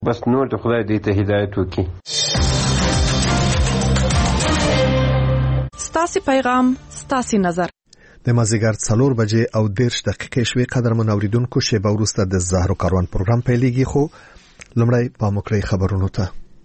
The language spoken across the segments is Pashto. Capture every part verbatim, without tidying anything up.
بس نور د خدای دې ته هدایت وکړي. ستاسو پیغام ستاسو نظر. د مازیګر څلور بجې او دېرش دقیقې شوې. قدرمن اوریدونکو، شیبه وروسته د زهرو کاروان پروګرام پیلېږي، خو لومړی پام وکړئ خبرونو ته.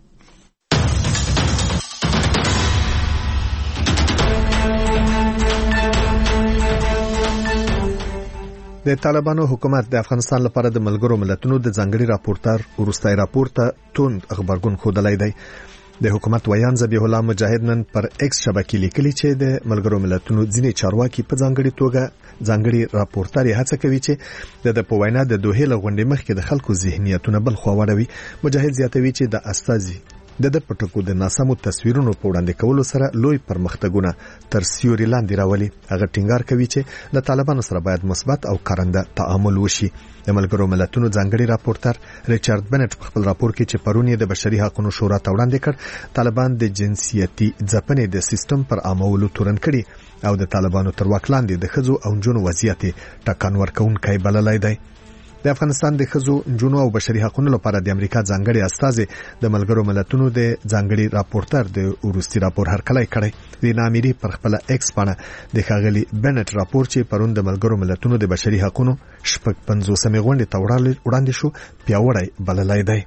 د طالبانو حکومت د افغانستان لپاره د ملګرو ملتونو د ځانګړي راپورټر وروستي راپور ته توند خبرګون ښودلی دی. د حکومت ویان ذبیح الله مجاهد نن پر ایکس شبکې لیکلي چې د ملګرو ملتونو ځینې چارواکي په ځانګړي توګه ځانګړي راپورټر یې هڅه کوي چې د په وینا د دوحې له غونډې مخکې د خلکو ذهنیتونه بل خوا واړوي. مجاهد زیاتوي چې د استازي د د پټکو د ناسمو تصویرونو په وړاندې کولو سره لوی پرمختګونه تر سیوري لاندې راولي. هغه ټینګار کوي چې له طالبانو سره باید مثبت او کارنده تعامل وشي. د ملګرو ملتونو ځانګړي راپورټر ریچارډ بنټ په خپل راپور کې چې پرون یې د بشري حقوقو شورا ته وړاندې کړ، طالبان د جنسیتي ځپنې د سیستم پر عامولو تورن کړي او د طالبانو تر واک لاندې د ښځو او نجونو وضعیت ټکان ورکوونکی بللی دی. د افغانستان د ښځو، نجونو او بشري حقوقو لپاره د امریکا ځانګړي استازي د ملګرو ملتونو د ځانګړي راپورټر د وروستي راپور هرکلی کړی. رینا امیری پر خپل ایکس باندې د ښاغلي بنټ راپور چې پرون د ملګرو ملتونو د بشري حقوقو شپږ پنځوسمې غونډې ته وړاندې شو پیاوړی بللی دی.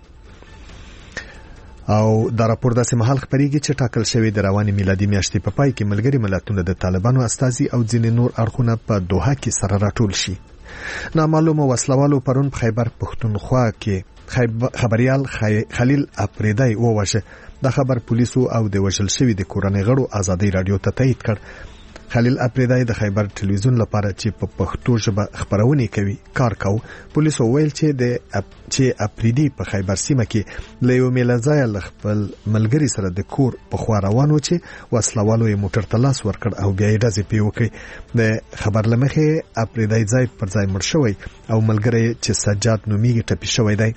او دا راپور داسې مهال خبرېږي چې ټاکل شوی د رواني میلادي میاشتې په پای کې ملګري ملتونو د طالبانو استازي او ځینې نور اړخونه په دوحه کې سره راټول شي. نامعلومه وسلوالو پرون په خیبر پښتونخوا کې خبريال خلیل اپریدی ووژه. دا خبر پولیسو او د وژل شوی د کورنۍ غړو ازادي رادیو ته تایید کړ. خلیل اپریدی د خیبر ټلویزیون لپاره چې په پښتو ژبه خبرونه کوي کار کاو. پولیسو ویل چې د چې اپریدی په خیبر سیمه کې له یو میلځای خپل ملګری سره د کور په خوا روان و چې وسلوالو یې موټر ته لاس ورکړ او بیا یې ډزې پې وکړې. د خبر له مخې اپریدی ځای پر ځای مړ شوی او ملګری چې سجاد نومیږي ټپي شوی دی.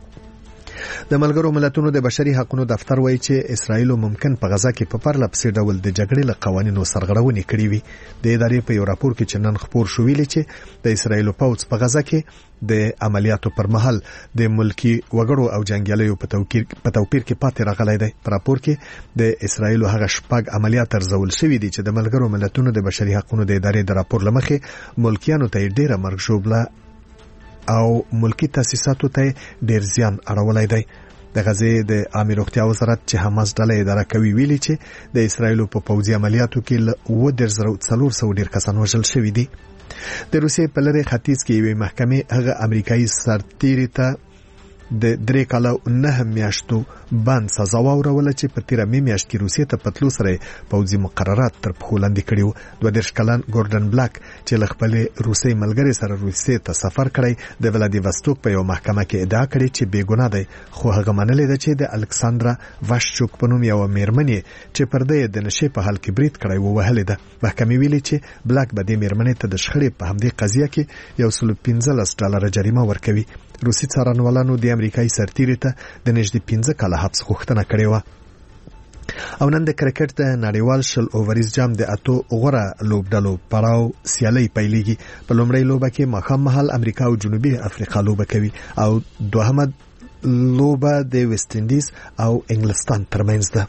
د ملګرو ملتونو د بشري حقوقو دفتر وایي چې اسرائیل ممکن په غزا کې په پرله پسې ډول د جګړې له قوانینو سرغړونې کړې وي. د ادارې په یو راپور کې چې نن خبر شو ویلي چې د اسرائیل پوځ په غزا کې د عملیاتو پر مهال د ملکی وګړو او جنگیالیو په توپیر په توپیر کې پاتې راغلی دی. په راپور کې د اسرائیل هغه شپږ عملیات ارزول شوي دي چې د ملګرو ملتونو د بشري حقوقو د ادارې د راپور لمخې ملکیانو ته ډیره مرګ ژوبله او ملکی تاسیساتو ته ډیر زیان اړولای دی. د غزې د عامه روغتیا وزارت چې حماس ډله اداره کوي ویلي چې د اسرائیل په پوځي عملیاتو کې اووه دېرش زره څلور سوه ډیر کسان وژل شوي دي. د روسیې په لری ختیځ کې یوې محکمې هغه امریکایي سرتیري ته د درې کاله نه میاشتو باندې سزا وروړه چې په تیره می میاشت کې روسیې ته پتلو سره پوځي مقررات تر پښو لاندې کړیو. دوه دېرش کلن ګوردن بلاک چې له خپل روسي ملګری سره روسیې ته سفر کړی د ولادیواستوک په یو محکمه کې ادعا کړې چې بې ګناه دی، خو هغه منلې ده چې د الکساندرا واشچوک په نوم یو میرمنې چې پر دې د نشې په حال کې برید کړی و وهلې ده. محکمې ویلي چې بلاک به د میرمنې ته د شخړې په همدې قضیه کې یو سل پنځلس ډالر جریمه ورکوي. روسي څارنوالانو د امریکایي سرتیري ته د نږدې پنځه کاله حبس غوښتنه کړې و. او نن د کرکټ د نړیوال شل اووریز جام د اتو غوره لوبډلو پړاو سیالي پیلېږي. په لومړۍ لوبه کې ماښام مهال امریکا او جنوبي افریقا لوبه کوي او دوهمه لوبه د ویسټ انډیز او انګلستان ترمنځ ده.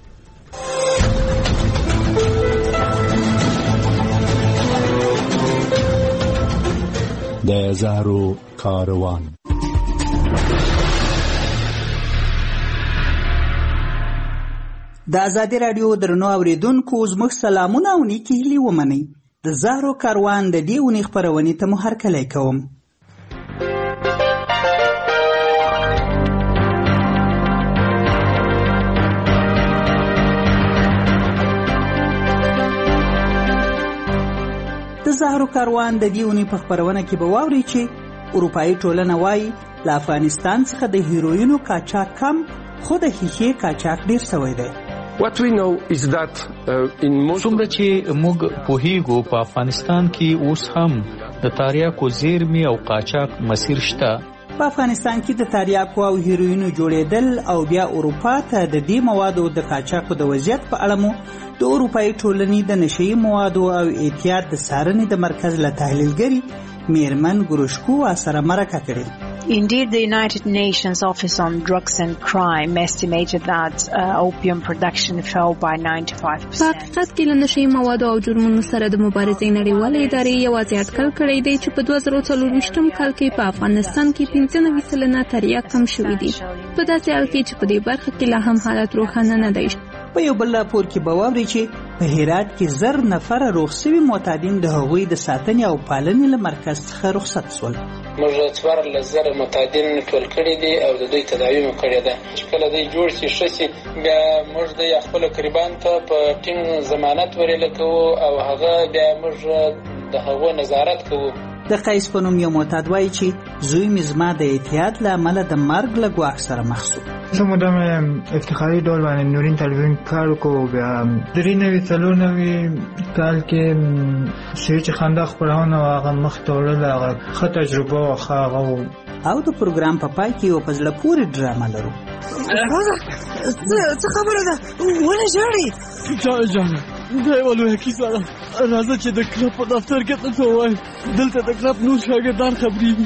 د زهرو کاروان. د ازادي رادیو درنو اوریدونکو زموږ سلامونه او نیکی هیلې ومنئ. د زهرو کاروان د دې اونۍ خپرونې ته مو هرکلی کوم. د زهرو کاروان د دې اونۍ په خپرونه کې به واورئ چې اروپایي ټولنه وایي له افغانستان څخه د هیروینو قاچاق کم، خو د ښیښې قاچاق ډیر شوی دی. What we know is that uh, in most څومره چې موږ پوهیږو په افغانستان کې اوس هم د تاریاکو زیرمې او قاچاق مسیر شته. په افغانستان کې د تاریاکو او هیروینو جوړېدل او بیا اروپا ته د دې موادو د قاچاقو د وضعیت په اړه مو د اروپایي ټولنې د نشهیي موادو او احتیاط د څارنې د مرکز له تحلیلګري میرمن ګروشکو سره مرکه کړې. Indeed, the United Nations Office on Drugs and Crime estimated that uh, opium production fell by ninety-five percent. په حقیقت کې له نشهیي موادو او جرمونو سره د مبارزې نړیوالې ادارې یوازې اټکل کړی دی چې په دوه زره څلرویشتم کال کې په افغانستان کې پنځه نوي سلنه تریاک کم شوي دي. په داسې حال کې چې په دې برخه کې لا هم حالت روښانه نه دی. په یو بل راپور کې به واورئ چې په هرات کې زر نفره روغ شوي معتادین د هغوی د ساتنې او پالنې له مرکز څخه رخصت شول. موږ څوارلس زره معتادین ټول کړي دي او د دوی تداوی مو کړې ده. چې کله دوی جوړ شي ښه شي بیا موږ د خپلو قریبانو ته په ټینګ ضمانت ورېله کوو او هغه بیا موږ د هغو نظارت کوو. د قیس په نوم یو معتاد وایي چې زوی مې زما د اعتیاد له امله د مرګ له ګواښ سره مخ شو. زه مدام افتخاري ډول باندې نورین تلویزیون کار وکړو. بیا درې نوي څلور نوي کال کې چې خندا خپرونه هغه مخ ته وړله هغه ښه تجربه وه ښه هغه و. او د پروګرام په پای کې یو په زړه پورې ډرامه لرو. څه خبره ده ولې ژاړې؟ جان دا یوه لویه کیسه ده. راځه چې د کلب په دفتر کې درته ووایم. دلته د کلب نور شاګردان خبرېږي.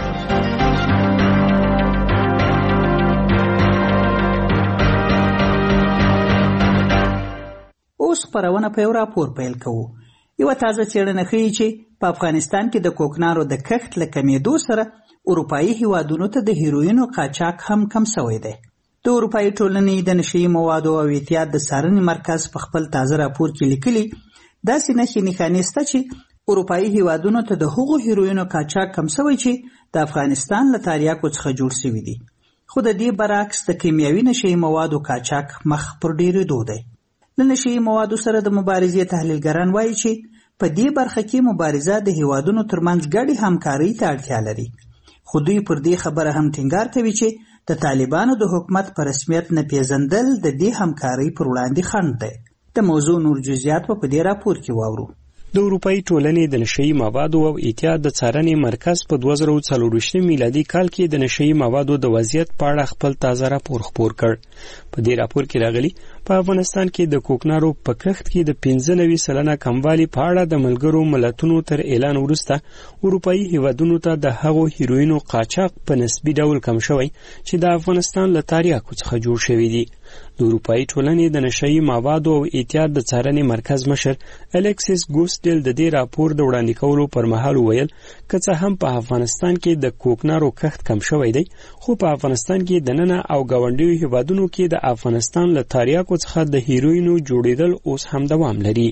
اوس خپرونه په یو راپور پیل کوو. یوه تازه څېړنه ښیي چې په افغانستان کې د کوکنارو د کښت له کمېدو سره اروپایي هیوادونو ته د هیروینو قاچاق هم کم شوی دی. د اروپایي ټولنې د نشهیي موادو او اعتیاد د څارنې مرکز په خپل تازه راپور کې لیکلي داسې نښې نښانې شته چې اروپایي هیوادونو ته د هغو هیروینو قاچاق کم شوی چې د افغانستان له تاریاکو څخه جوړ شوي دي. خو د دې برعکس د کیمیاوي نشهیي موادو قاچاق مخ پر ډېرېدو دی. له نشهیي موادو سره د مبارزې تحلیلګران وایي چې په دې برخه کې مبارزه د هیوادونو ترمنځ ګډې همکارۍ ته اړتیا لري. خو دوی پر دې خبره هم ټینګار کوي چې د طالبانو د حکومت په رسمیت نه پیژندل د دې همکارۍ پر وړاندې خنډ دی. د موضوع نور جزئیات په دې راپور کې واورو. د اروپایي ټولنې د نشهیي موادو او اعتیاد د څارنې مرکز په دوه زره څلرویشتم میلادي کال کې د نشهیي موادو د وضعیت په اړه خپل تازه راپور خپور کړ. په دې راپور کې راغلي په افغانستان کې د کوکنارو په کښت کې د پنځه نوي سلنه کموالي په اړه د ملګرو ملتونو تر اعلان وروسته اروپایي هیوادونو ته د هغو هیروینو قاچاق په نسبي ډول کم شوی چې د افغانستان له تاریاکو څخه جوړ شوي دي. د اروپایي ټولنې د نشهیي موادو او اعتیاد د څارنې مرکز مشر الکسیس ګوسټیل د دې راپور د وړاندې کولو پر مهال وویل که څه هم په افغانستان کې د کوکنارو کښت کم شوی دی خو په افغانستان کې دننه او ګاونډیو هیوادونو کې د افغانستان له تاریاکو څخه د هیروینو جوړېدل اوس هم دوام لري.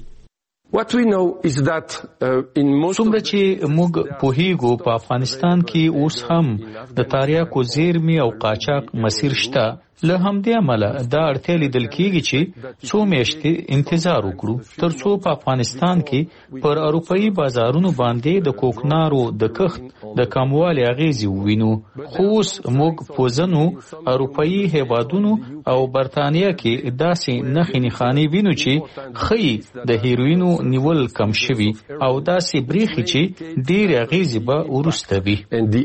څومره چې موږ پوهیږو په افغانستان کې اوس هم د تاریاکو زیرمې او قاچاق مسیر شته. له همدې امله دا اړتیا لیدل کېږي چې څو میاشتې انتظار وکړو تر څو په افغانستان کې پر اروپایي بازارونو باندې د کوکنارو د کښت د کموالي اغېزې ووینو. خو اوس موږ په ځینو اروپایي هیوادونو او برتانیا کې داسې نښې نښانې وینو چې ښیي د هیروینو نیول کم شوي او داسې برېښي چې ډېرې اغېزې به وروسته وي.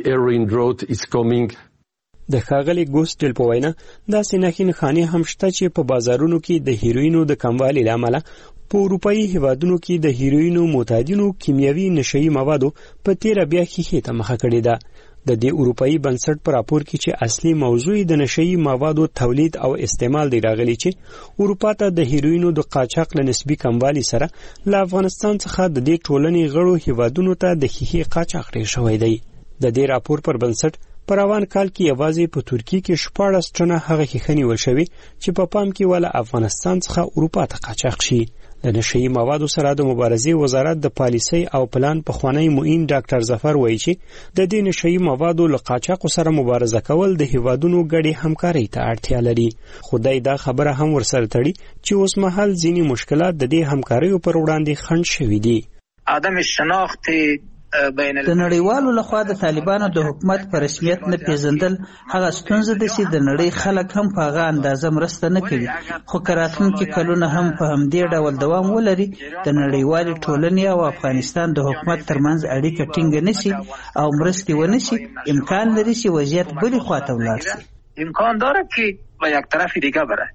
د ښاغلي ګوسټیل په وینا داسې نښې نښانې هم شته چې په بازارونو کې د هیروینو د کموالي له امله په اروپایي هیوادونو کې د هیروینو معتادینو کیمیاوي نشهیي موادو په تیره بیا ښیښې ته مخه کړې ده. د دې اروپایي بنسټ په راپور کې چې اصلي موضوع د نشهیي موادو تولید او استعمال دی راغلی چې اروپا ته د هیروینو د قاچاق له نسبي کموالي سره له افغانستان څخه د دې ټولنې غړو هیوادونو ته د ښیښې قاچاق ډېر شوی دی. د دې راپور پر بنسټ په روان کال کې یوازې په ترکیه کې شپاړس ټنه هغه ښیښه نیول شوې چې په پام کې وله افغانستان څخه اروپا ته قاچاق شي. د نشهیي موادو سره د مبارزې وزارت د پالیسۍ او پلان پخوانی معین ډاکټر ظفر وایي چې د دې نشهیي موادو له قاچاقو سره مبارزه کول د هیوادونو ګډې همکارۍ ته اړتیا لري. خو دی دا خبره هم ورسره تړي چې اوس مهال ځینې مشکلات د دې همکاریو پر وړاندې خنډ شوي دي. عدم شناخت د نړیوالو لخوا د طالبانو د حکومت په رسمیت نه پیژندل هغه ستونزه ده چې د نړۍ خلک هم په هغه اندازه مرسته نه کوي. خو که راتلونکي کلونه هم په همدې ډول دوام ولري د نړیوالې ټولنې او افغانستان د حکومت ترمنځ اړیکه ټینګه نشي او مرستې ونه شي امکان لري چې وضعیت بلې خواته ولاړ شي. امکان داره که به یک طرف دیگه بره.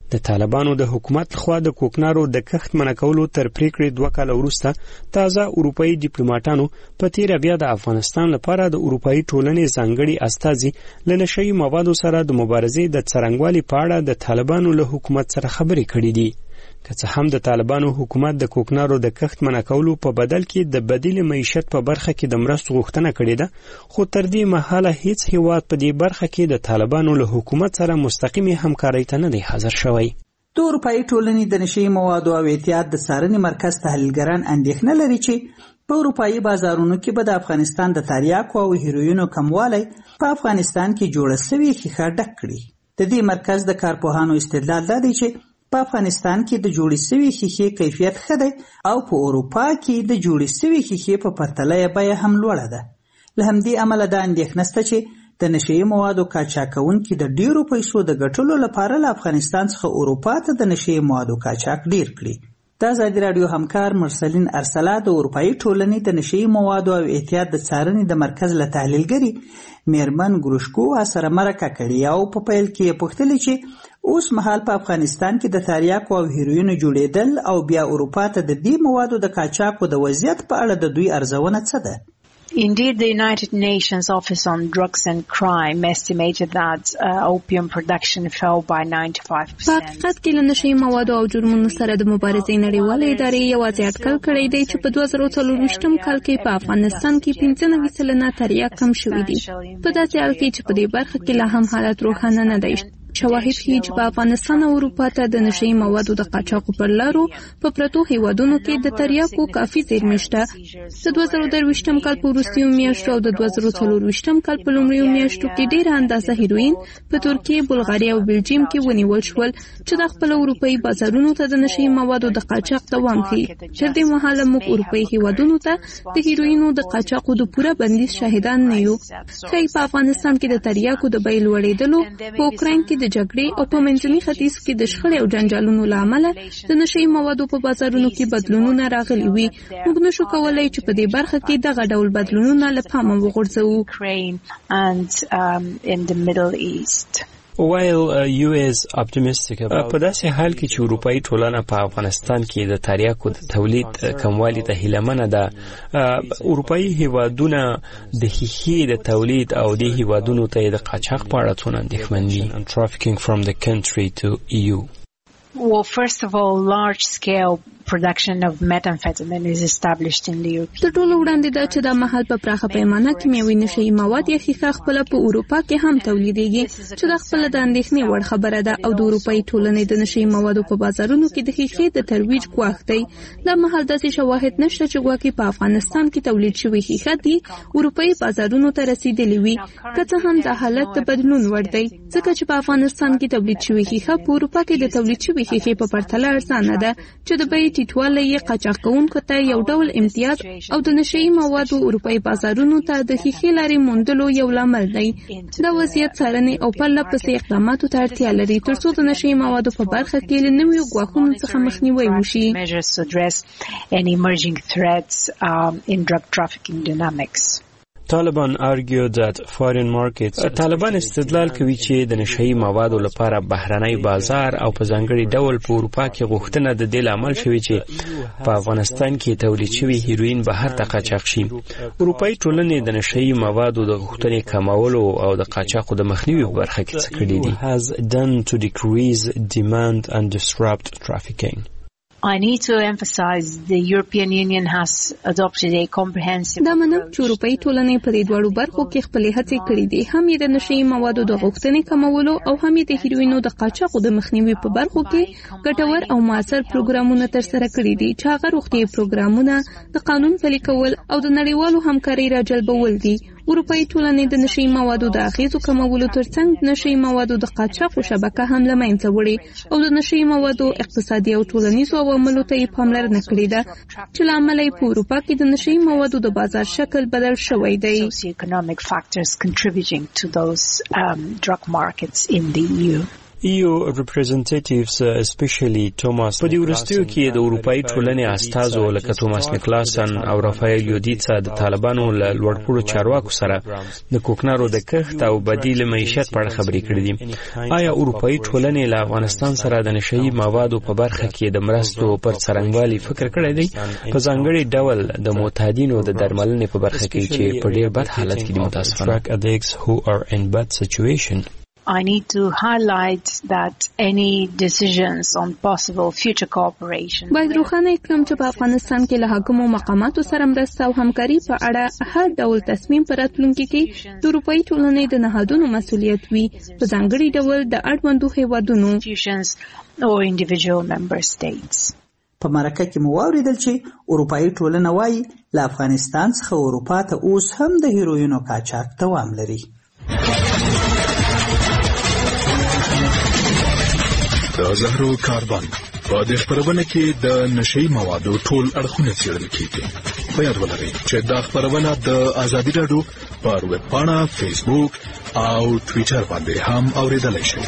د طالبانو د حکومت لخوا د کوکنارو د کښت منع کولو تر پریکړې دوه کاله وروسته تازه اروپایي ډیپلوماټانو په تیره بیا د افغانستان لپاره د اروپایي ټولنې ځانګړي استازي له نشهیي موادو سره د مبارزې د څرنګوالي په اړه د طالبانو له حکومت سره خبرې کړې دي. که څه هم د طالبانو حکومت د کوکنارو د کښت منع کولو په بدل کې د بدیل معیشت په برخه کې د مرستو غوښتنه کړې ده، خو تر دې مهاله هیڅ هیواد په دې برخه کې د طالبانو له حکومت سره مستقیمي همکارۍ ته نه دی حاضر شوی. د اروپایي ټولنې د نشهیي موادو او احتیاط د څارنې مرکز تحلیلګران اندېښنه لري چې په اروپایي بازارونو کې به د افغانستان د تریاکو او هیروینو کموالی په افغانستان کې جوړه سوې ښیښه ډک کړي. د دې مرکز د کارپوهانو استدلال دا دی چې په افغانستان کې د جوړې سوې ښیښې کیفیت ښه دی او په اروپا کې د جوړې سوې ښیښې په پرتله یې بیه هم لوړه ده. له همدې امله دا اندېښنه شته چې د نشهیي موادو قاچاقونکي د ډیرو پیسو د ګټلو لپاره له افغانستان څخه اروپا ته د نشهیي موادو قاچاق ډیر کړي. د ازادي راډیو همکار مرسلین ارسلا د اروپایي ټولنې د نشهیي موادو او احتیاط د څارنې د مرکز له تحلیلګري میرمن ګروشکو سره مرکه کړې او په پیل کې یې پوښتلې چې اوس مهال په افغانستان کې د تریاکو او هیروینو جوړېدل او بیا اروپا ته د دې موادو د قاچاقو د وضعیت په اړه د دوی ارزونه څه ده؟ Indeed, the United Nations Office on Drugs and Crime estimated that uh, opium production fell by ninety-five percent. په حقیقت کې له نشهیي موادو او جرمونو سره د مبارزې نړیوالې ادارې یوازې اټکل کړی دی چې په دوه زره څلرویشتم کال کې په افغانستان کې پنځه نوي سلنه تریاک کم شوي دي. په داسې حال کې چې په دې برخه کې لا هم حالت روښانه نه دی. شواهد ښیي چې په افغانستان او اروپا ته د نشهیي موادو د قاچاقو پر لارو په پرتو هیوادونو کې د تریاکو کافي زیرمې شته. د دوه زره درویشتم کال په وروستیو میاشتو او د دوه زره څلرویشتم کال په لومړیو میاشتو کې ډېره اندازه هیروین په ترکیې، بلغاریا او بلجیم کې ونیول شول چې د خپل اروپایي بازارونو ته د نشهیي موادو د قاچاق دوام ښیي. تر دې مهاله موږ اروپایي هیوادونو ته د هیروینو د قاچاقو د پوره بندیز شاهدان نه یو. ښایي په افغانستان کې د تریاکو د بیې لوړېدلو، په اوکراین کې د جګړې او په منځني ختیځ کې د شخړې او جنجالونو له امله د نشهیي موادو په بازارونو کې بدلونونه راغلي وي. موږ نشو کولی چې په دې برخه کې دغه ډول بدلونونه له پامه وغورځوو. While uh, U S optimistic about په داسې حال کې چې اروپایي ټولنه په افغانستان کې د تریاکو د تولید کموالی ته هیلهمنه ده، اروپایي هیوادونه د ښیښې د تولید او د هیوادونو ته د قاچاق په اړه څونه اندېښمن دي. Trafficking from the country to E U. Well, first of all, large-scale production of methamphetamine is established in the Europe. د ټولو وړاندې دا چې دا مهال په پراخه پیمانه کیمیاوي نشهیي مواد یا ښیښه خپله په اروپا کې هم تولیدېږي، چې دا خپله د اندېښنې وړ خبره ده او د اروپایي ټولنې د نشهیي موادو په بازارونو کې د ښیښې د ترویج ګواښ دی. دا مهال داسې شواهد نشته چې ګواکې په افغانستان کې تولید شوې ښیښه دي اروپایي بازارونو ته رسیدلې وي. که څه هم دا حالت د بدلون وړ دی، ځکه چې په افغانستان کې تولید شوې ښیښه په اروپا کې د تولید شوې ښیښې په پرتله ارزانه ده، چې د بیې ټیټوالی یې قاچاق کوونکو ته یو ډول امتیاز او د نشهیي موادو اروپایي بازارونو ته د ښیښې لارې موندلو یو لامل دی. دا وضعیت څارنې او پرله پسې اقداماتو ته اړتیا لري تر څو د نشهیي موادو په برخه کې له نویو ګواښونو څخه مخنیوی وشي. Taliban argued that foreign markets طالبان استدلال کوي چې د نشهیي موادو لپاره بهرنی بازار او په ځانګړي ډول په اروپا کې غوښتنه د دې لامل شوی چې په افغانستان کې تولید شوی هیروین بهر ته قاچاق شي. اروپایي ټولنې د نشهیي موادو د غوښتنې کمولو او د قاچاقو د مخنیوي په برخه کې څه کړي دي. has done to decrease demand and disrupt trafficking. I need to emphasize the European Union has adopted a comprehensive. دا منم چې اروپایي ټولنې په دې دواړو برخو کې خپلې هڅې کړې دي، هم یې د نشهیي موادو د غوښتنې کمولو او هم یې د هیروینو د قاچاقو د مخنیوي په برخو کې ګټور او مؤثر پروګرامونه ترسره کړي دي، چې هغه روغتیايي پروګرامونه، د قانون پلي کول او د نړیوالو همکارۍ راجلبول دي. اروپایي ټولنې د نشهیي موادو د اغیزو کمولو ترڅنګ د نشهیي موادو د قاچاقو شبکه هم له منځه وړې او د نشهیي موادو اقتصادي او ټولنیزو عواملو ته یې پاملرنه کړې ده، چې له امله یې په اروپا کې د نشهیي موادو د بازار شکل بدل شوی دی. ایو ریپرزنټیټیوز اسپیشلی توماس په دې ورستیو کې د اروپאי ټولنې استازو لکه توماس نیکلاسن او رافایل یودیتسا د طالبانو له لوړپوړو چارواکو سره د کوکنارو د کښت او بدیل معیشت په اړه خبرې کړې دي. آیا اروپאי ټولنې له افغانستان سره د نشئی موادو په برخه کې د مرستو پر څرنګوالي فکر کړی دی، په ځانګړي ډول د معتادینو د درملنې په برخه کې چې په ډیر بد حالت کې دي متاسفانه؟ I need to highlight that any decisions on possible future cooperation باید روښانه کړم چې په افغانستان کې له حاکمو مقاماتو سره مرسته او همکاري په اړه هر ډول تصمیم پر راتلونکي کې د اروپאי ټولنې د نهادونو مسؤلیت وي، په ځانګړي ډول د اړوندو هیوادونو or individual member states. په مرکه کې مو واوریدل چې اروپאי ټولنه وایي له افغانستان څخه اروپا ته اوس هم د هیروینو قاچاق دوام لري. د زهرو کاربن په دې خبرونه کې د نشئی موادو ټول اړخونه څېړل کیږي. په یاد ولرئ چې دا خبرونه د ازادي راډیو پر ویب پاڼه، فیسبوک او ټویټر باندې هم اوریدلای شئ.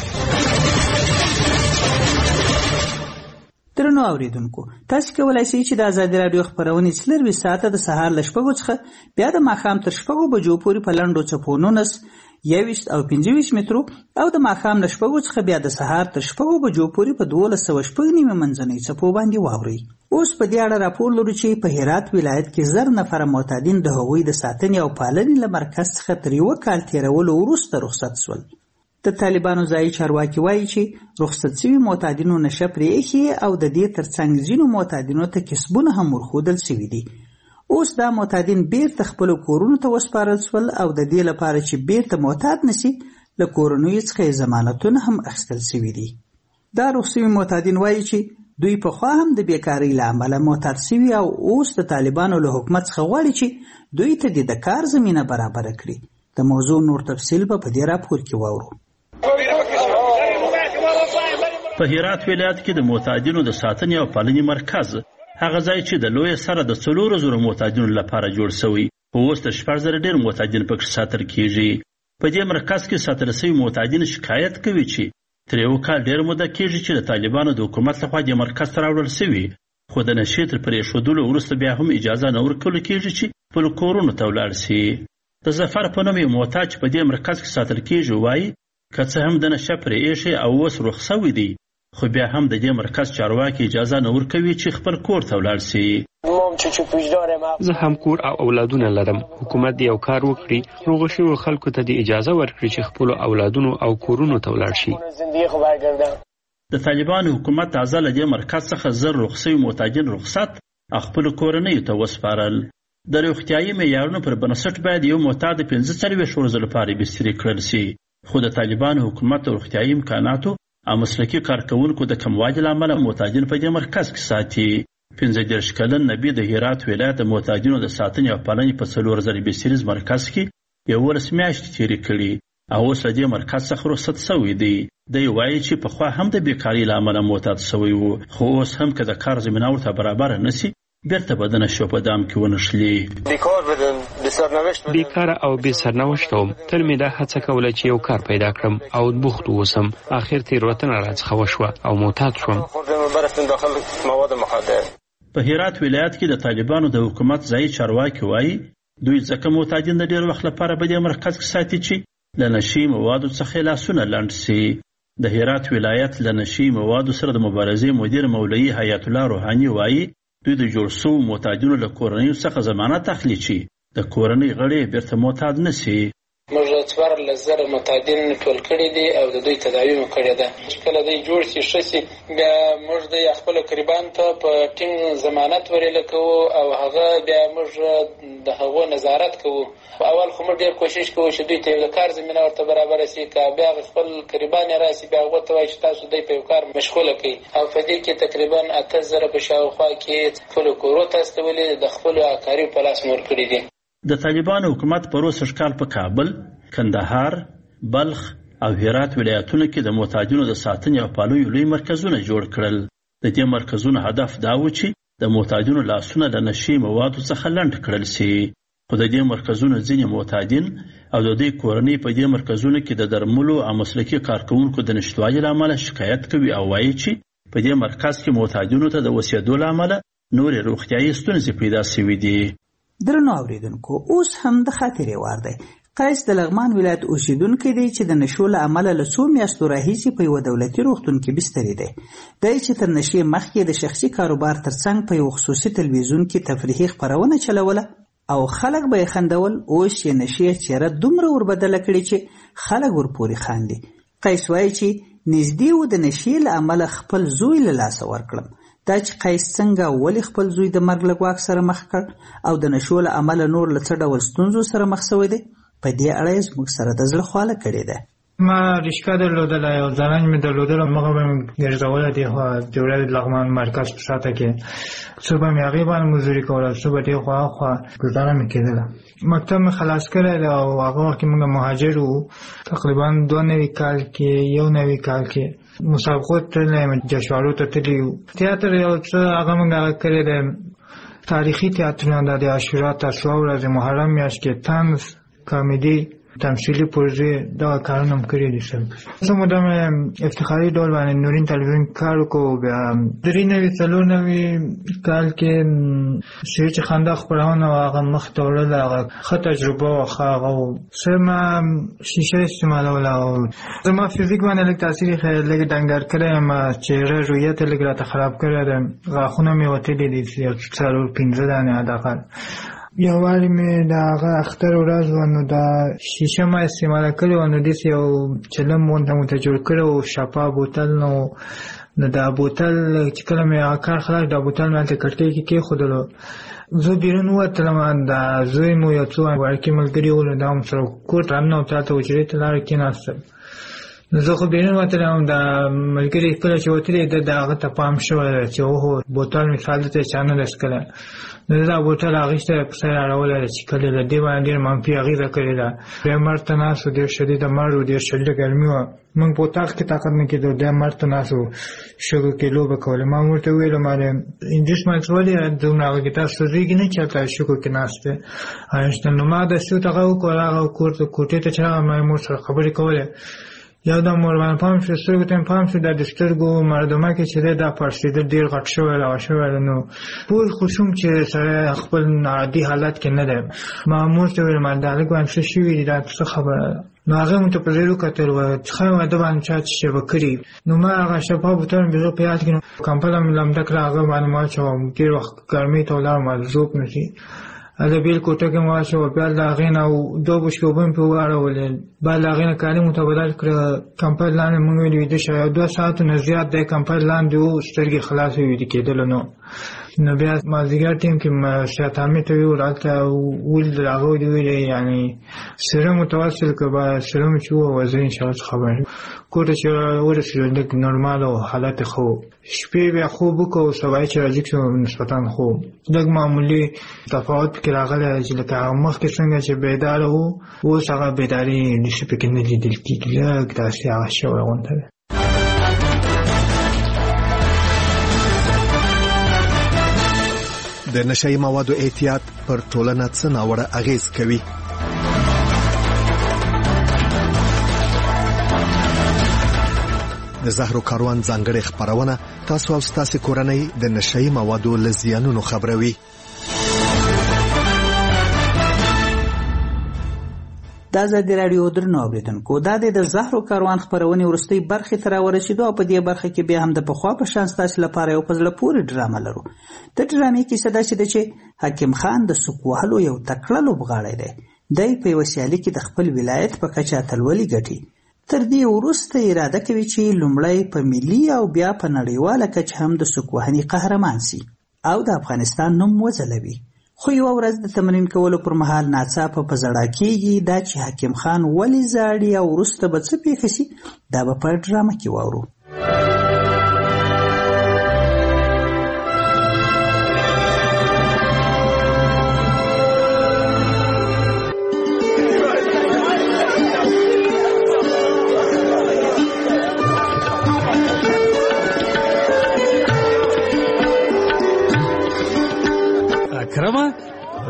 درنو اوریدونکو، تاسو کولای شئ چې د ازادي راډیو خبرونه څلور ساعته د سهار له شپږو څخه بیا د ماښام تر شپږو بجو پورې په لنډو څپو نولس، یوویشت او پنځه ویشت مترو او د ماښام له شپږو څخه بیا د سهار تر شپږو بجو پورې په دولس سوه شپږ نیمې منځنۍ څپو باندې واورئ. اوس په دې اړه راپور لرو چې په هرات ولایت کې زر نفره معتادین د هغوی د ساتنې او پالنې له مرکز څخه تر یوه کال تېرولو وروسته رخصت شول. د طالبانو ځایي چارواکي وایي چې رخصت شوي معتادینو نشه پرې ایښې او د دې ترڅنګ ځینو معتادینو ته کسبونه هم ورښودل شوي دي. اوس دا معتادین بیرته خپلو کورونو ته وسپارل شول او د دې لپاره چې بیرته معتاد نشي له کورنیو څخه ضمانتونه هم اخیستل شوي دي. دا رخصت شوي معتادین وایي چې دوی پخوا هم د بیکارۍ له امله معتاد شوي او اوس د طالبانو له حکومت څخه غواړي چې دوی ته د کار زمینه برابره کړي. د موضوع نور تفصیل به په دې راپور کې واورو. په هرات ولایت کې د معتادینو د ساتنې او پالنې مرکز هغه ځای چې د لوی سره د څلورو زرو معتادینو لپاره جوړ شوی، اوس د شپږ زره ډېر معتادین پکې ساتل کیږي. په دې مرکز کې ساتل شوي معتادین شکایت کوي چې تر یو کال ډېر موده کیږي چې د طالبانو د حکومت لخوا دې مرکز ته راوړل شوي، خو د نشې تر پرېښودلو وروسته بیا هم اجازه نه ورکول کیږي چې خپلو کورونو ته ولاړ شي. د ظفر په نوم یو معتاد چې په دې مرکز کې ساتل کیږي وایي که څه هم د نشه پرې ایښی او اوس رخصت شوی دی، خو بیا هم د دې مرکز چارواکي اجازه نه ورکوي چې خپل کور ته ولاړ شي. زه هم کور او اولادونه لرم. حکومت دی یو کار وکړي، روغ شویو خلکو ته د اجازه ورکړي چې خپلو اولادونو او کورونو ته ولاړ شي. د طالبانو حکومت تازه له دې مرکز څخه زر رخصت شوي معتادین رخصت خپلو کورنیو ته وسپارل. د روغتیایي معیارونو پر بنسټ باید یو معتاد پنځه څلوېښت ورځو لپاره بستري کړل شي، خو د طالبانو حکومت د روغتیایي امکاناتو او مسلکي کارکوونکو د کموالي له امله معتادین په دې مرکز کې ساتي. پنځه دېرش کلن نبي د هرات ولایت د معتادینو د ساتنې او پالنې په څلور زره بستریز مرکز کې یولس میاشتې تېرې کړي او اوس له دې مرکز څخه رخصت شوی دی. دی وایي چې پخوا هم د بیکارۍ له امله معتاد شوی و، خو اوس هم که د کار زمینه ورته برابره نه شي بیرته به د نشو په دام کې ونښلي. بیکاره او بې سرنوشته وم. تل مې دا هڅه کوله چې یو کار پیدا کړم او بوخت واوسم. اخر تېروتنه راڅخه وشوه او معتاد شوم. په هرات ولایت کې د طالبانو د حکومت ځایي چارواکي وایي دوی ځکه معتادین د ډېر وخت لپاره په دې مرکز کې ساتي چې له نشي موادو څخه لاسونه لنډ شي. د هرات ولایت له نشي موادو سره د مبارزې مدیر مولوي حیات الله روحاني وایي دوی د جوړ شوو معتادینو له کورنیو څخه ضمانت اخلي چې د کورنۍ غړي بیرته معتاد نه شي. موږ څوارلس زره معتادین ټول کړي دي او د دوی تداوی مو کړې ده. چې کله دوی جوړ شي ښه شي بیا موږ د خپلو قریبانو ته په ټینګ ضمانت ورېله کوو او هغه بیا موږ د هغو نظارت کوو. اول خو موږ ډېر کوشش کوو چې دوی ته یو د کار زمینه ورته برابره شي، که بیا خپل قریبان یې راشي بیا هغو ته وایي چې تاسو دوی په یو کار مشغوله کړئ. او په دې کې تقریبا اته زره په شاوخوا کې خپلو کورو ته استولي د خپلو کاریو په لاس مو ورکړي دي. د طالبانو حکومت په روسه ښکال په کابل، کندهار، بلخ او هرات ولایتونو کې د معتادینو د ساتنې او پالنې لوی مرکزونه جوړ کړل. د دې مرکزونو هدف دا و چې د معتادینو لاسونه له نشي موادو څخه لنډ کړل شي، خو د دې مرکزونو ځینې معتادین او د دوی کورنۍ په دې مرکزونو کې د درملو او مسلکي کارکوونکو د نشتوالي له امله شکایت کوي او وایي چې په دې مرکز کې معتادینو ته د اوسېدو له امله نورې روغتیایي ستونزې پیدا شوي دي. درنو اوریدونکو، اوس هم د خاطرې وار دی. قیس د لغمان ولایت اوسیدونکی دی چې د نشو له امله له څو میاشتو راهیسې په یوه دولتي روغتون کې بستري دی. دی چې تر نشې مخکې د شخصي کاروبار ترڅنګ په یو خصوصي تلویزیون کې تفریحي خپرونه چلوله او خلک به یې خندول. اوس یې نشې چېره دومره وربدله کړې چې خلک ورپورې خاندي. قیس وایي چې نږدې و د نشې له امله خپل زوی له لاسه ورکړم. دا چې قیس څنګه ولې خپل زوی د مرګ له ګواښ سره مخ کړ او د نشو له امله نور له څه ډول ستونزو سره مخ شوی دی، په دې اړه یې زموږ سره د زړه خواله کړې ده. ما رشکه درلودله، یو زرنج مې درلودله، مغه به مې ګرځوله دې خوا د ولایت لغمان مرکز په شاته کې. څه به مې هغې باندې مزدوري کوله، څه به دې خوا خوا ګزاره مې کېدله. مکتب مې خلاص کړی دی او هغه وخت کې موږ مهاجر وو. تقریبا دوه نوي کال کې یو نوي کال کې مسابقو تللی یم، جشنوارو ته تللي یو. تیاتر یو څه هغه موږ هغه کړی دی، تاریخي تیاترونه د عاشورا تسوا ورځې محرم میاشت کې طنز، کامیډي، تمثیلي پروژې دغه کارونه هم کړي دي. زه مو دغه افتخاري ډول باندې نورین تلویزیون کار وکړو. بیا درې نوي څلور نوي کال کې شعر چې خندا خپرونه وه، هغه مخته وړله، هغه ښه تجربه وه. ښه هغه و. څه ما شیشه استعمالوله او زما فزیک باندې لږ تاثیر یې لږ ډنګر کړی یم، چهره رویت یې لږ راته خراب کړی دی. غاښونه مې وتلي دي څلور پنځه دانې حداقل. یو وارې مې د هغه اختر ورځ وه، نو دا شیشه ما استعماله کړې وه، نو داسې یو چلم غونته مو ته جوړ کړی و، شفا بوتل. نو نو دا بوتل چې کله مې هغه کار خلاص، دا بوتل مې هلته کړکۍ کې کېښودلو. زه بیرون ووتلم، د زوی مو یو څو وړکي ملګري وو، نو دا هم سره کور ته راننوتل، هلته حجرې ته لاړه کېناستل. نو زه خو بیرون وتلم، د ملګري کله چې وتلې ده د هغه ته پام شوی ده چې اوهو بوتل مثال دلته چا نه ده څښلی. نو زه دا بوتل اخیستی په سر یې اړولی ده چې کله له دې باندې ډېر منفي اغېزه کړې ده. بیا مرګ ته ناست و، ډېر شدیده مرګ و، ډېر شدیده ګرمي وه. موږ په اتاق کې طاقت نه کېدو، دی مرګ ته ناست و، شګو کې لوبه کولې. ما ورته وویل ما د انجوس مکس ولې دومره هغه کې تاسو سوځېږي نه چې هلته شګو کې ناست دی. نو ما داسې ورته هغه وکړل، هغه کور ته کوټې ته چې راغلم، ما یې مور سره خبرې کولې. یو دم ورباندې پام شو، سترګو ته مې پام شو، دا د سترګو مردمه کې چې دی دا پړسېدل ډېر غټ شوی دی، شوی دی. نو پوه خو شوم چې سړی خپل عادي حالت کې نه دی. ما مور ته وویل ما دا هلک باندې څه شوي دي، دا څه خبره ده؟ نو هغې مو ته په زیر وکتل، ښه واده باندې چا چې شی به کړي. نو ما هغه شفا بوتل مې زه په یاد کې کمپله مې لمده کړه، هغه باندې ما واچوم. ډېر وخت ګرمۍ ته ولاړم، ذوب نه شي. هلته بېل کوټه کې مې واچوه، بیا د هغې نه دوه بشکې اوبه مې پرې واړولې. بعد د هغې نه کالي مو ته بدل کړه، کمپل لاندې مونږ ویلې ویده شه. یو دوه ساعتو نه زیات دی کمپل لاندې و، سترګې خلاصې ویده کېدلو. نو نو بیا مازدیګر ټیم کې سیات حامد ته ویل، هلته ولیدل، هغه ورته ویلې یعنې سیرم متوسل که به سیرم چې ووه، زه انشاءالله څه خبر یم. کور ته چې ورسېدو لږ نورمال و، حالت یې ښه و. شپې بیا خوب وکړو، سبا چې راجګ شو نسبتا خو لږ معمولي تفاوت پکې راغلی چې لکه هغه مخکې څنګه چې بیداره و، اوس هغه بیداري نشي پکې نه لیدل کېږي، لږ داسې هغه شوی غونته دی. د نشهیي موادو احتیاط پر ټولنه څه ناوړه اغېز کوي؟ د زهرو کاروان ځانګړې خپرونه تاسو او ستاسو کورنۍ د نشهیي موادو له زیانونو خبروي. د ازادي راډیو درنو اوریدونکو، دا د زهرو کاروان خپرونې وروستۍ برخې ته راورسېدو او په دې برخه کې بیا هم د پخوا په شان ستاسو لپاره یو په زړه پورې ډرامه لرو. د ډرامې کیسه داسې ده چې حکیم خان د سوک وهلو یو تکړه لوبغاړی دی. دی په یوه سیالي کې د خپل ولایت په کچه اتلولي ګټي. تر دې وروسته اراده کوي چې لومړی په ملي او بیا په نړیواله کچه هم د سوک وهنې قهرمان سي او د افغانستان نوم وځلوي. خو یوه ورځ د تمرین کولو پر مهال ناڅاپه په زړه کېږي دا چې حکیم خان ولې زاړي او وروسته به څه پېښه سي، دا به په ډرامه کې واورو.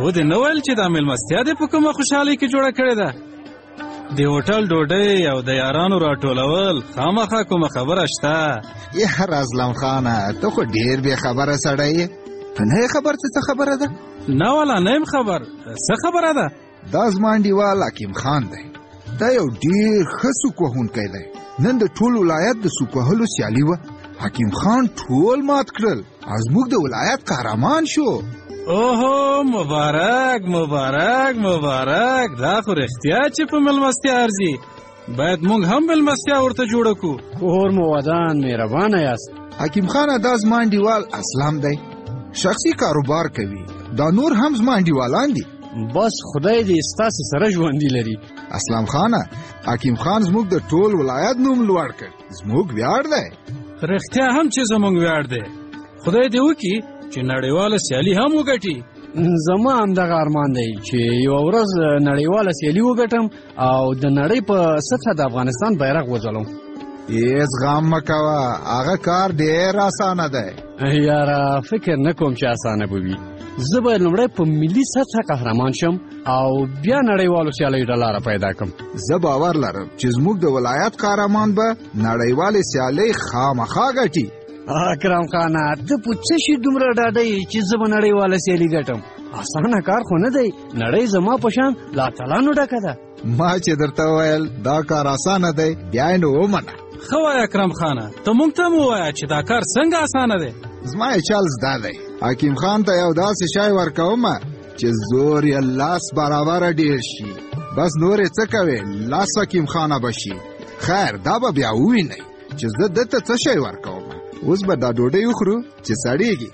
و دې نه ویل چې دا مېلمستیا دې په کومه خوشحالۍ کې جوړه کړې ده؟ د هوټل ډوډۍ او د یارانو راټولول خامخا کومه خبره شته؟ یار اسلم خانه ته خو ډېر بې خبره سړی یې. ته نه یې خبر چې څه خبره ده؟ نه والا نه یم خبر. څه خبره ده؟ دا زما انډیوال حکیم خان دی. دا یو ډېر ښه سوک وهونکی دی. نن د ټول ولایت د سوک وهلو سیالي وه. حکیم خان ټول مات کړل او زموږ د ولایت قهرمان شو. اوهو مبارک مبارک مبارک. دا خو رښتیا چې په مېلمستیا ارزي. باید موږ هم مېلمستیا ورته جوړه کړو. کور مو ودان، مهربانه یاست. حکیم خانه دا زما انډیوال اسلام دی. شخصي کاروبار کوي. دا نور هم زما انډیوالان دي. بس خدای دې ستاسو سره ژوندي لري. اسلام خانه حکیم خان زموږ د ټول ولایت نوم لوړ کړ. زموږ ویاړ دی. رښتیا هم چې زموږ ویاړ دی. خدای دې وکړي چې نړیواله سیالي هم وګټي. زما همدغه ارمان دی چې یوه ورځ نړیواله سیالي وګټم او د نړۍ په سطحه د افغانستان بیرغ وځلوم. هېڅ غم مه کوه، هغه کار ډېر اسانه دی. یاره فکر نه کوم چې اسانه به وي. زه به لومړی په ملي سطحه قهرمان شم او بیا نړیوالو سیالیو ته لاره پیدا کړم. زه باور لرم چې زموږ د ولایت قهرمان به نړیوالې سیالۍ خامخا ګټي. اکرم خانه ته په څه شي دومره ډاډه یې چې زه به نړیواله سیالي ګټم؟ اسانه کار خو نه دی. نړۍ زما په شان له اتلانو ډکه ده. ما چې درته وویل دا کار اسانه دی بیا یې نو ومنه. ښه وایه اکرم خانه، ته موږ ته هم ووایه چې دا کار څنګه اسانه دی. زما یې چل زده دی. حکیم خان ته یو داسې شی ورکومه چې زور یې لاس برابره ډېر شي. بس نور یې څه کوې، لاس حکیم خانه به شي. خیر دا به بیا ووینئ چې زه دته څه شی ورکوم. اوس به دا ډوډۍ وخورو چې سړېږي.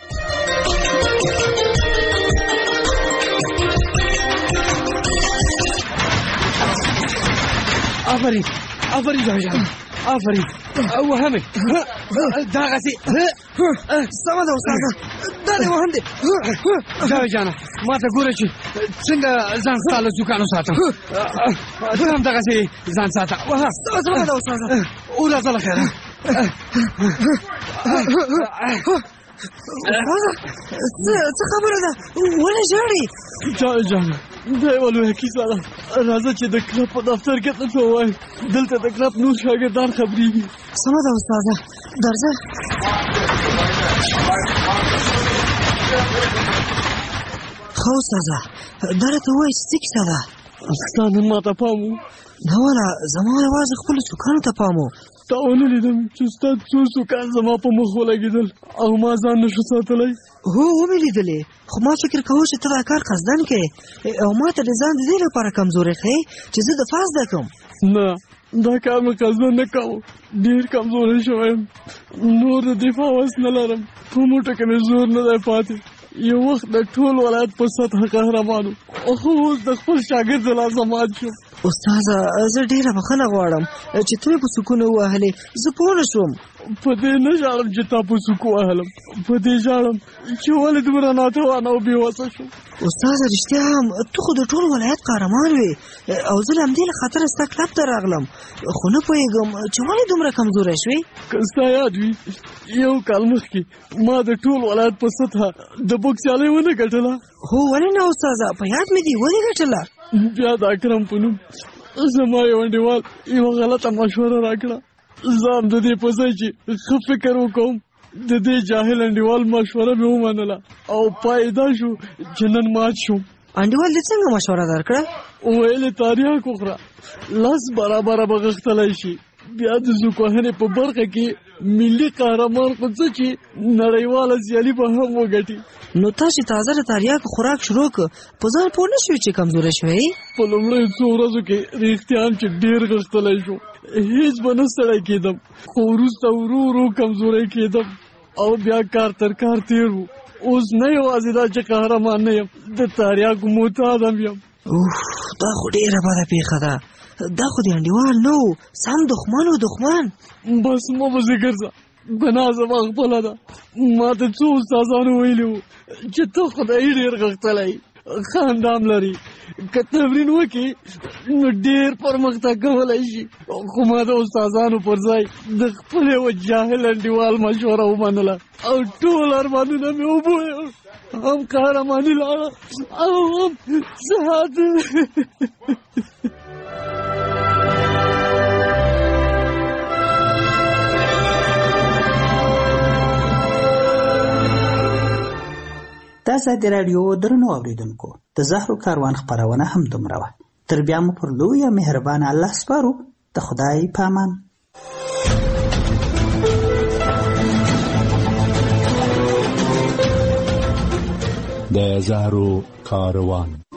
آفرین آفرین جان جان آفرین وهمې دغسې سمه ده استاده، دا دې وهم دی. جاوید جانه ما ته ګوره چې څنګه ځان ستا له زوکانو ساتم. ته هم دغسې ځان ساته. سمه ده استاده. وراځه له خیره. څه خبره ده؟ ولې ژاړې؟ جاوید جانه دا یوه لویه کیسه ده. راځه چې د کلب په دفتر کې درته ووایم. دلته د کلب نور شاګردان خبرېږي. سمه ده استاده، درځه. ښه استاده، دا راته ووایه چې څه کیسه ده؟ ستا نن ما ته پام و؟ نه والا، زما یوازې خپلو سوکانو ته پام و. تا ونه لیدم چې ستا څو سوکان زما په مخ ولګېدل او ما ځان نشو ساتلی. هو ومې لیدلې، خو ما فکر کوه چې ته دا کار قصدن کوې او ما ته د ځان د دې لپاره کمزوري ښیې چې زه دفاع زده کړم. نه، دا کار مې قصدن نه کوو. ډېر کمزوری شوی یم. نور د دفاع وس نه لرم. په موټه کې مې زور نه دی پاتې. یو وخت د ټول ولایت په سطحه قهرمانو، خو اوس د خپل شاګرد د لاسه مات شوم. استاده زه ډېره بخښنه غواړم چې ته مې په سکون ووهلې. زه پوه نه شوم. په دې نه ژاړم چې تا په سوک ووهلم، په دې ژاړم چې ولې دومره ناتوانه او بېوسه شوم. استاده رښتیا هم ته خو د ټول ولایت قهرمان وې او زه له همدې له خاطره ستا کلب ته راغلم. خو نه پوهېږم چې ولې دومره کمزوری شوې. که ستا یاد وي یو کال مخکې ما د ټول ولایت په سطحه د بوکس سیالۍ ونه ګټله. هو ولې نه استاده، په یاد مې دي. ولې ګټله؟ بیا د اکرم په نوم زما یو انډیوال یوه غلطه مشوره راکړه. زه هم د دې په ځای چې ښه فکر وکړم د دې جاهل انډیوال مشوره مې ومنله او پای دا شو چې نن مات شوم. انډیوال دې څنګه مشوره درکړه؟ ویل یې تریاک وخوره، لاس برابره به غښتلی شي. بیا د زوک وهنې په برخه کې ملي قهرمان خو څه چې نړیواله سیالي به هم وګټي. نو تاسې تازه د تریاکو خوراک شروع کړ، په ځان پوه نه شوې چې کمزوری شوې؟ په لومړیو څو ورځو کې رښتیا هم چې ډېر غښتلی شوم. هېڅ به نه ستړی کېدم، خو وروسته ورو ورو کمزوری کېدم او بیا کار تر کار تېر و. اوس نه یوازې دا چې قهرمان نه یم، د تریاکو معتاد هم یم. اوف، دا خو ډېره بده پېښه ده. دا خو د انډیوال نه و، سم دښمن و دښمن. بس مه پسې ګرځه، ګناه زما خپله ده. ما ته څو استادانو ویلي وو چې ته خدایي ډېر غښتلی ښه اندام لري، که تمرین وکړي نو ډېر پرمختګ کولی شي. خو ما د استادانو پر ځای د خپل یوه جاهل انډیوال مشوره ومنله او ټول ارمانونه مې وبویل. هم قهرماني لاړه او هم صحت. د ازادي راډیو درنو اوریدونکو د زهرو کاروان خپرونه هم دومره وه. تر بیا مو پر لویه مهربانه الله سپارو. د خدای په امان. د زهرو کاروان.